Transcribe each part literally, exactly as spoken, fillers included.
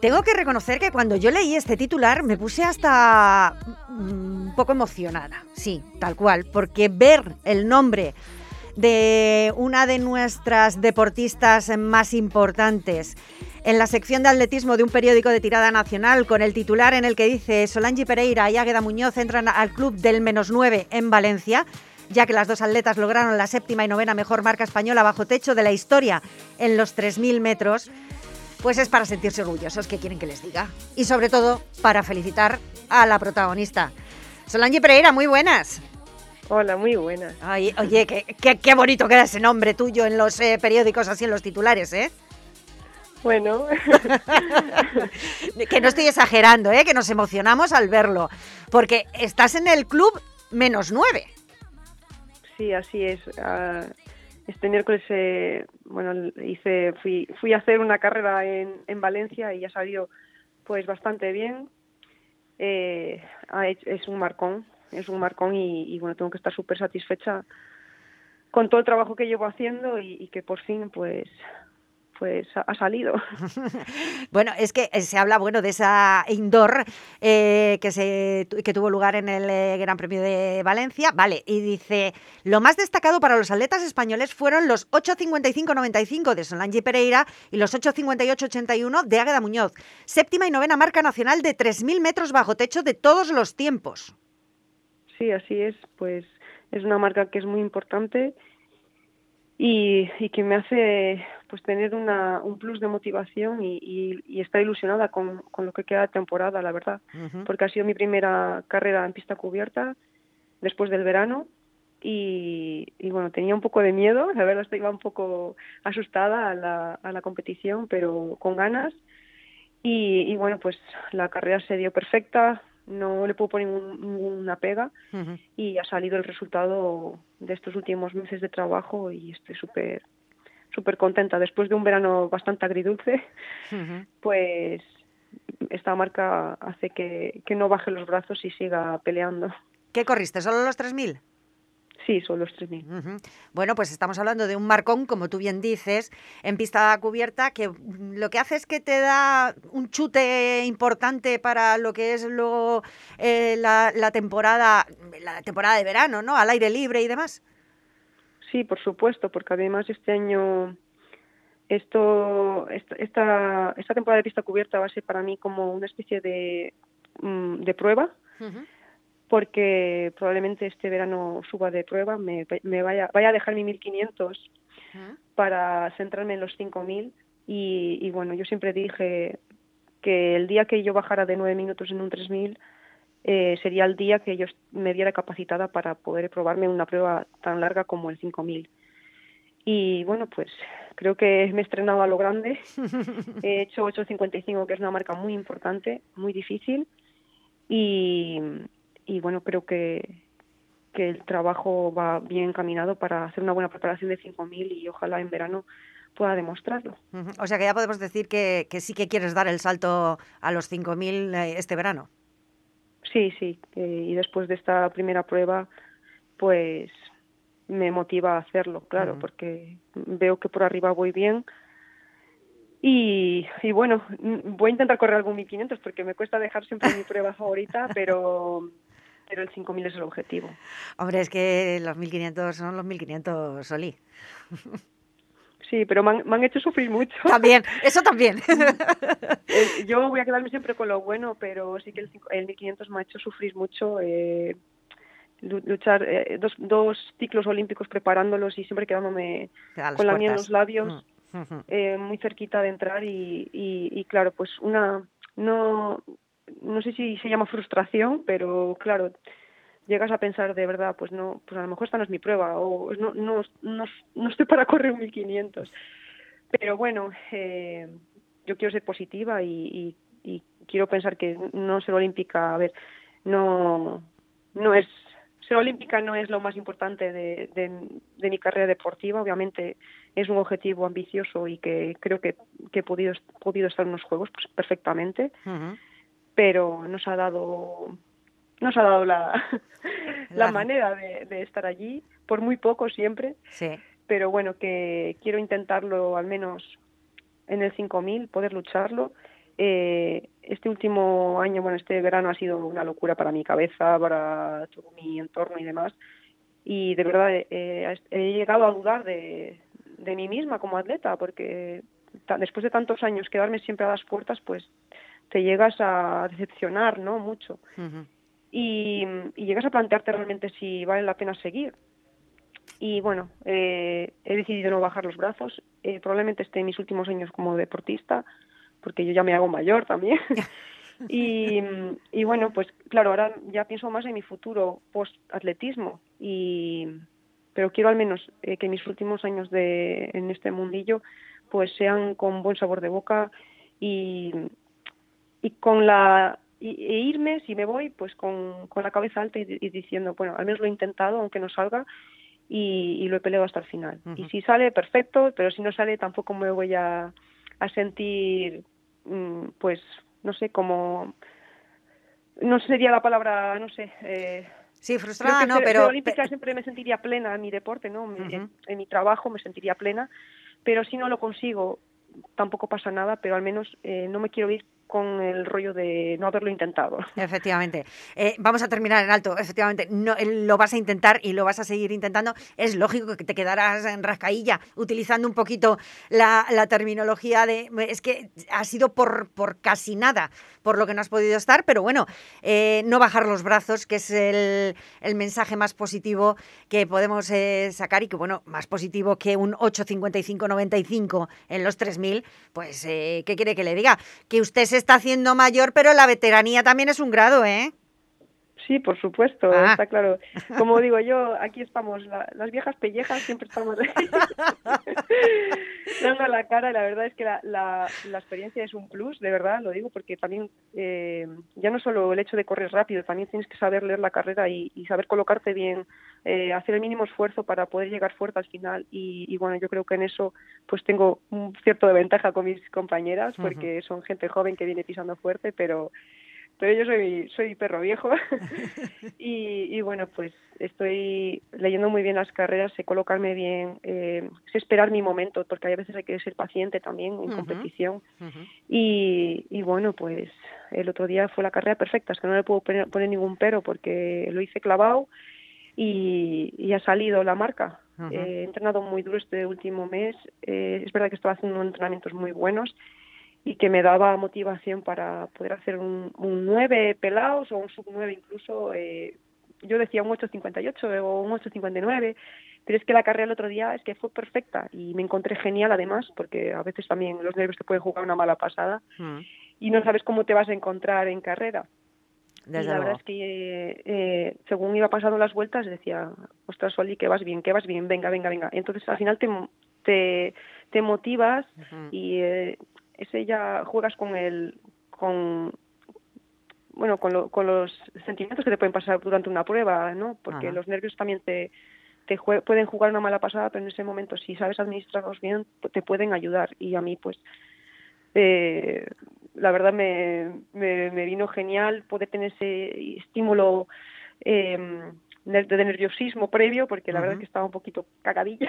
Tengo que reconocer que cuando yo leí este titular me puse hasta un poco emocionada, sí, tal cual, porque ver el nombre de una de nuestras deportistas más importantes en la sección de atletismo de un periódico de tirada nacional, con el titular en el que dice Solange Pereira y Águeda Muñoz entran al club del menos nueve en Valencia, ya que las dos atletas lograron la séptima y novena mejor marca española bajo techo de la historia en los tres mil metros, pues es para sentirse orgullosos, ¿qué quieren que les diga? Y sobre todo para felicitar a la protagonista. Solange Pereira, muy buenas. Hola, muy buenas. Ay, oye, qué, qué, qué bonito queda ese nombre tuyo en los eh, periódicos, así en los titulares, ¿eh? Bueno. Que no estoy exagerando, ¿eh? Que nos emocionamos al verlo. Porque estás en el club menos nueve. Sí, así es. Uh, este miércoles, eh, bueno, hice, fui, fui a hacer una carrera en, en Valencia y ha salido pues bastante bien. Eh, es un marcón, es un marcón y, y bueno, tengo que estar súper satisfecha con todo el trabajo que llevo haciendo y, y que por fin pues pues ha salido. Bueno, es que se habla, bueno, de esa indoor eh, que se que tuvo lugar en el eh, Gran Premio de Valencia, vale, y dice, lo más destacado para los atletas españoles fueron los ocho cincuenta y cinco noventa y cinco de Solange Pereira y los ocho cincuenta y ocho ochenta y uno de Águeda Muñoz, séptima y novena marca nacional de tres mil metros bajo techo de todos los tiempos. Sí, así es, pues es una marca que es muy importante y, y que me hace pues tener una, un plus de motivación y, y, y estar ilusionada con, con lo que queda de temporada, la verdad, uh-huh. Porque ha sido mi primera carrera en pista cubierta después del verano y, y bueno, tenía un poco de miedo, la verdad iba un poco asustada a la, a la competición, pero con ganas y, y bueno, pues la carrera se dio perfecta, no le puedo poner ningún, ninguna pega uh-huh. Y ha salido el resultado de estos últimos meses de trabajo y estoy súper súper contenta. Después de un verano bastante agridulce, uh-huh. Pues esta marca hace que, que no baje los brazos y siga peleando. ¿Qué corriste? ¿Solo los tres mil? Sí, son los tres mil. Uh-huh. Bueno, pues estamos hablando de un marcón, como tú bien dices, en pista cubierta, que lo que hace es que te da un chute importante para lo que es luego eh, la, la temporada, la temporada de verano, ¿no? Al aire libre y demás. Sí, por supuesto, porque además este año esto esta, esta, esta temporada de pista cubierta va a ser para mí como una especie de, de prueba. Uh-huh. Porque probablemente este verano suba de prueba, me, me vaya, vaya a dejar mi mil quinientos ¿Ah? Para centrarme en los cinco mil y, y bueno, yo siempre dije que el día que yo bajara de nueve minutos en un tres mil eh, sería el día que yo me viera capacitada para poder probarme una prueba tan larga como el cinco mil. Y bueno, pues creo que me he estrenado a lo grande, he hecho ocho cincuenta y cinco, que es una marca muy importante, muy difícil y... y bueno, creo que, que el trabajo va bien encaminado para hacer una buena preparación de cinco mil y ojalá en verano pueda demostrarlo. Uh-huh. O sea que ya podemos decir que, que sí que quieres dar el salto a los cinco mil este verano. Sí, sí, eh, y después de esta primera prueba, pues me motiva a hacerlo, claro, uh-huh. Porque veo que por arriba voy bien. Y, y bueno, voy a intentar correr algún mil quinientos porque me cuesta dejar siempre mi prueba favorita, pero... pero el cinco mil es el objetivo. Hombre, es que los mil quinientos son los mil quinientos, Soli. Sí, pero me han, me han hecho sufrir mucho. También, eso también. eh, yo voy a quedarme siempre con lo bueno, pero sí que el, el mil quinientos me ha hecho sufrir mucho. Eh, luchar eh, dos, dos ciclos olímpicos preparándolos y siempre quedándome con la miel en los labios, uh-huh. eh, muy cerquita de entrar y, y, y claro, pues una... no no sé si se llama frustración, pero claro, llegas a pensar de verdad, pues no, pues a lo mejor esta no es mi prueba, o no, no, no, no estoy para correr un mil quinientos. Pero bueno, eh, yo quiero ser positiva y, y, y quiero pensar que no ser olímpica, a ver, no, no es, ser olímpica no es lo más importante de, de, de mi carrera deportiva, obviamente es un objetivo ambicioso y que creo que, que he podido, podido estar en unos juegos pues, perfectamente. Uh-huh. Pero nos ha dado nos ha dado la, la, la manera de, de estar allí, por muy poco siempre, sí. Pero bueno, que quiero intentarlo al menos en el cinco mil, poder lucharlo eh, este último año, bueno, este verano ha sido una locura para mi cabeza, para todo mi entorno y demás. Y de verdad eh, he llegado a dudar de, de mí misma como atleta, porque ta, después de tantos años quedarme siempre a las puertas, pues te llegas a decepcionar, ¿no? Mucho. Uh-huh. Y, y llegas a plantearte realmente si vale la pena seguir. Y bueno, eh, he decidido no bajar los brazos. Eh, probablemente esté en mis últimos años como deportista, porque yo ya me hago mayor también. y, y bueno, pues claro, ahora ya pienso más en mi futuro post-atletismo. Y, pero quiero al menos eh, que mis últimos años de, en este mundillo pues sean con buen sabor de boca y, y con la... Y, e irme, si me voy, pues con, con la cabeza alta y, y diciendo, bueno, al menos lo he intentado, aunque no salga, y, y lo he peleado hasta el final. Uh-huh. Y si sale, perfecto, pero si no sale, tampoco me voy a, a sentir, mmm, pues, no sé, como... No sería la palabra, no sé... Eh, sí, frustrada, no, ser, pero... Ser olímpica pero... siempre me sentiría plena en mi deporte, ¿no? Uh-huh. En, en mi trabajo me sentiría plena, pero si no lo consigo, tampoco pasa nada, pero al menos eh, no me quiero ir con el rollo de no haberlo intentado. Efectivamente. Eh, vamos a terminar en alto. Efectivamente, no, lo vas a intentar y lo vas a seguir intentando. Es lógico que te quedarás en rascailla utilizando un poquito la, la terminología de... Es que ha sido por, por casi nada por lo que no has podido estar, pero bueno, eh, no bajar los brazos, que es el, el mensaje más positivo que podemos eh, sacar y que, bueno, más positivo que un ocho cincuenta y cinco noventa y cinco en los tres mil, pues, eh, ¿qué quiere que le diga? Que usted se está haciendo mayor, pero la veteranía también es un grado, ¿eh? Sí, por supuesto, ah. está claro. Como digo yo, aquí estamos, la, las viejas pellejas siempre estamos dando la cara, y la verdad es que la, la, la experiencia es un plus, de verdad, lo digo, porque también eh, ya no solo el hecho de correr rápido, también tienes que saber leer la carrera y, y saber colocarte bien, eh, hacer el mínimo esfuerzo para poder llegar fuerte al final, y, y bueno, yo creo que en eso pues tengo un cierto de ventaja con mis compañeras, porque uh-huh. son gente joven que viene pisando fuerte, pero... pero yo soy soy perro viejo y, y bueno, pues estoy leyendo muy bien las carreras, sé colocarme bien, eh, sé esperar mi momento, porque a veces hay que ser paciente también en uh-huh. competición uh-huh. y, y bueno, pues el otro día fue la carrera perfecta, es que no le puedo poner, poner ningún pero porque lo hice clavado y, y ha salido la marca. Uh-huh. Eh, he entrenado muy duro este último mes, eh, es verdad que estaba haciendo entrenamientos muy buenos y que me daba motivación para poder hacer un, un nueve pelados o un sub nueve incluso. Eh, yo decía un ocho cincuenta y ocho o un ocho cincuenta y nueve, pero es que la carrera el otro día es que fue perfecta y me encontré genial además, porque a veces también los nervios te pueden jugar una mala pasada mm. y no sabes cómo te vas a encontrar en carrera. Desde y la luego. verdad es que eh, según iba pasando las vueltas decía, ostras, Soli, que vas bien, que vas bien, venga, venga, venga. Entonces al final te, te, te motivas uh-huh. y... Eh, ese ya juegas con el con bueno con, lo, con los sentimientos que te pueden pasar durante una prueba, ¿no? Porque Ajá. los nervios también te te jue- pueden jugar una mala pasada, pero en ese momento si sabes administrarlos bien te pueden ayudar, y a mí pues eh, la verdad me, me me vino genial poder tener ese estímulo eh, de nerviosismo previo, porque la uh-huh. verdad es que estaba un poquito cagadilla,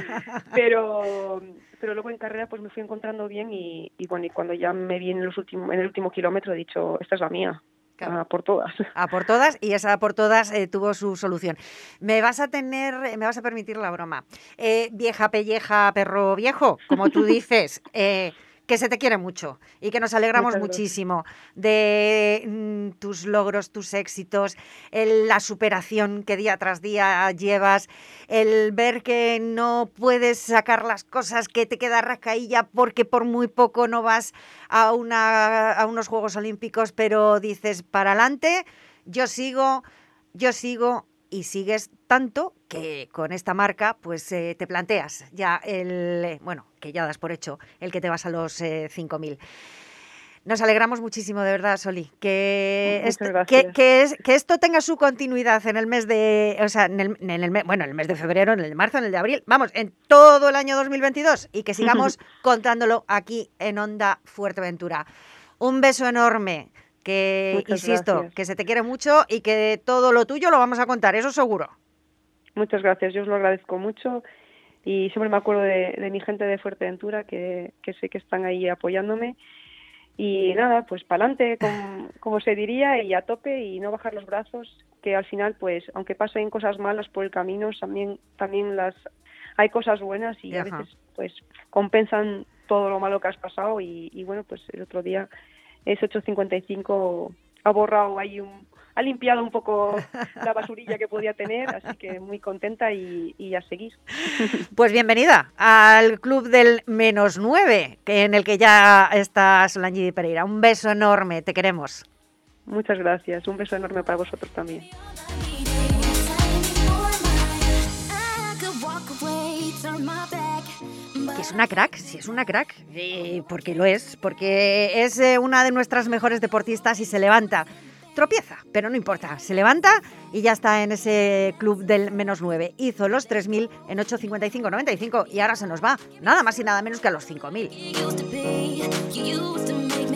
pero pero luego en carrera pues me fui encontrando bien y, y bueno, y cuando ya me vi en los últimos en el último kilómetro he dicho, esta es la mía. Claro. A por todas. A por todas, y esa por todas eh, tuvo su solución. Me vas a tener, me vas a permitir la broma. Eh, vieja pelleja, perro viejo, como tú dices, eh, que se te quiere mucho y que nos alegramos Muchas muchísimo gracias. de mm, tus logros, tus éxitos, el, la superación que día tras día llevas, el ver que no puedes sacar las cosas, que te queda rascailla porque por muy poco no vas a, una, a unos Juegos Olímpicos, pero dices, para adelante, yo sigo, yo sigo... y sigues tanto que con esta marca pues eh, te planteas ya el, bueno, que ya das por hecho el que te vas a los eh, cinco mil. Nos alegramos muchísimo, de verdad, Soli, que, este, que, que, es, que esto tenga su continuidad en el mes de, o sea, en el, en el, bueno, en el mes de febrero, en el de marzo, en el de abril, vamos, en todo el año dos mil veintidós, y que sigamos contándolo aquí en Onda Fuerteventura. Un beso enorme. Que, Muchas insisto, gracias. Que se te quiere mucho y que todo lo tuyo lo vamos a contar, eso seguro. Muchas gracias, yo os lo agradezco mucho y siempre me acuerdo de, de mi gente de Fuerteventura, que, que sé que están ahí apoyándome, y nada, pues para adelante, como, como se diría, y a tope y no bajar los brazos, que al final, pues, aunque pasen cosas malas por el camino, también, también las hay cosas buenas y Ajá. a veces, pues, compensan todo lo malo que has pasado y, y bueno, pues el otro día ese ocho cincuenta y cinco ha borrado ahí un, ha limpiado un poco la basurilla que podía tener, así que muy contenta y, y a seguir. Pues bienvenida al club del menos nueve, que en el que ya está Solange Pereira. Un beso enorme, te queremos. Muchas gracias, un beso enorme para vosotros también. Que es una crack, sí es una crack, eh, porque lo es, porque es eh, una de nuestras mejores deportistas y se levanta, tropieza, pero no importa, se levanta y ya está en ese club del menos nueve. Hizo los tres mil en ocho cincuenta y cinco noventa y cinco y ahora se nos va, nada más y nada menos que a los cinco mil.